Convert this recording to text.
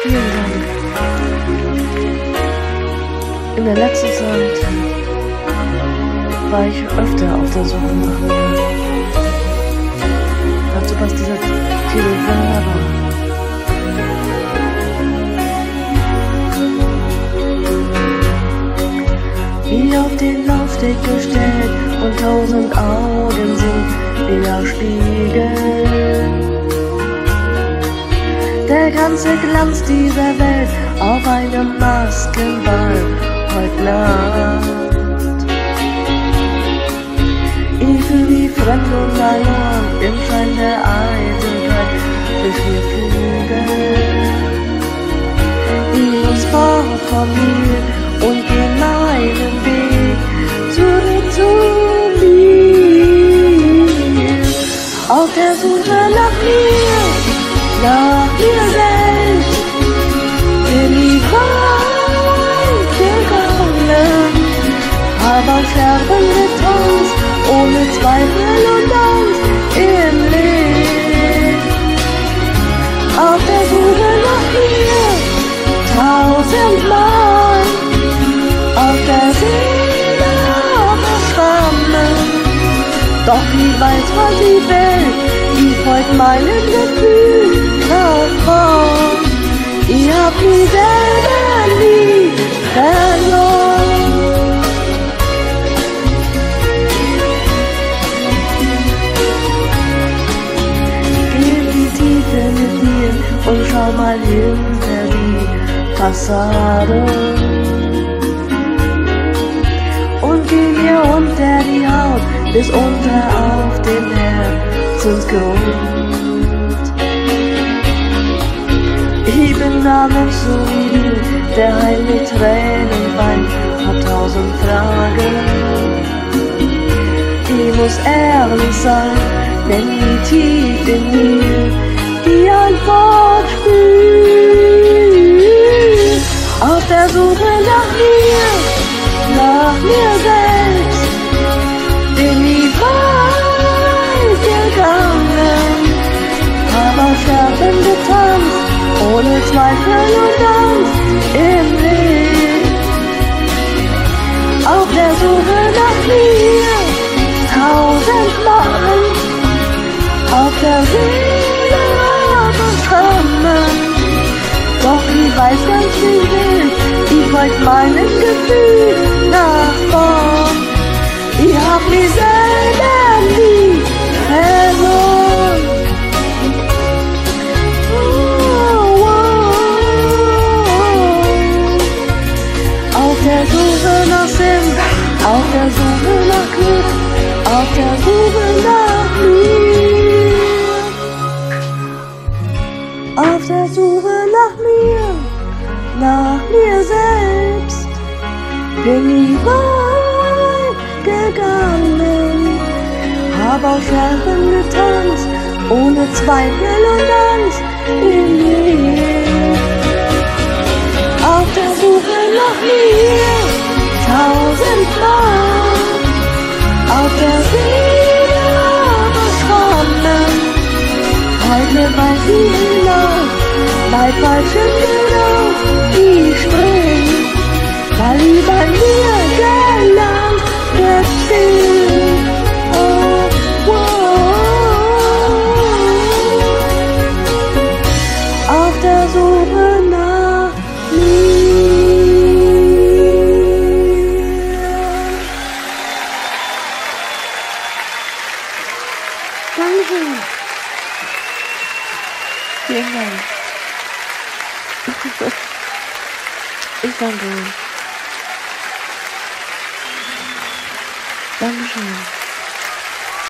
vielen Dank. In der letzten Zeit war ich öfter auf der Suche nach mir. Dazu passt dieser Titel wunderbar. Wie auf den Laufsteg gestellt und 1000 Augen sind wie Spiegel. Der ganze Glanz dieser Welt auf einem Maskenball heute Nacht. Ich fühl mich fremd und verloren im Schein der Eitelkeit durch mir Flügel. Ich muss fort von mir und geh meinen Weg zurück zu mir. Auf der Suche nach mir selbst bin ich weit gegangen, hab auf Scherben getanzt, ohne Zweifel und Angst im Leben. Auf der Suche nach mir 1000-mal, auf der Seele verschwommen. Doch wie weiß was die Welt, ich folgt meinem Gefühl nach vorn. Ich hab mich selber nie verloren. Geh in die Tiefe mit mir und schau mal hinter die Fassade. Und geh mir unter die Haut bis unter auf den Herzensgrund. Ich bin da Mensch so wie du, der heil mit Tränen weint, hab 1000 Fragen. Ich muss ehrlich sein, denn wie tief in mir die Antwort spürt. Auf der Suche nach mir selbst bin ich weit gegangen, hab auf Scherben getanzt, ohne Zweifel und Angst im Leben. Auf der Suche nach mir 1000-mal, auf der Seele verschwommen. Doch ich weiß ganz wie wild, ich folg meinem Gefühl nach vorn. Ich hab mich selber nie verloren. Auf der Suche nach Sinn, auf der Suche nach Glück, auf der Suche nach mir. Auf der Suche nach mir selbst bin ich weit gegangen, hab auf Scherben getanzt, ohne Zweifel und Angst in mir. Auf der Suche nach mir 1000-mal, auf der Seele verschwommen. Heute weiß ich hinaus, bei falschem Geruch ich spring, weil ich bei mir gelernt bin. Oh, wow. Auf der Suche nach mir. Dankeschön. Vielen Dank. Ich danke. Dankeschön.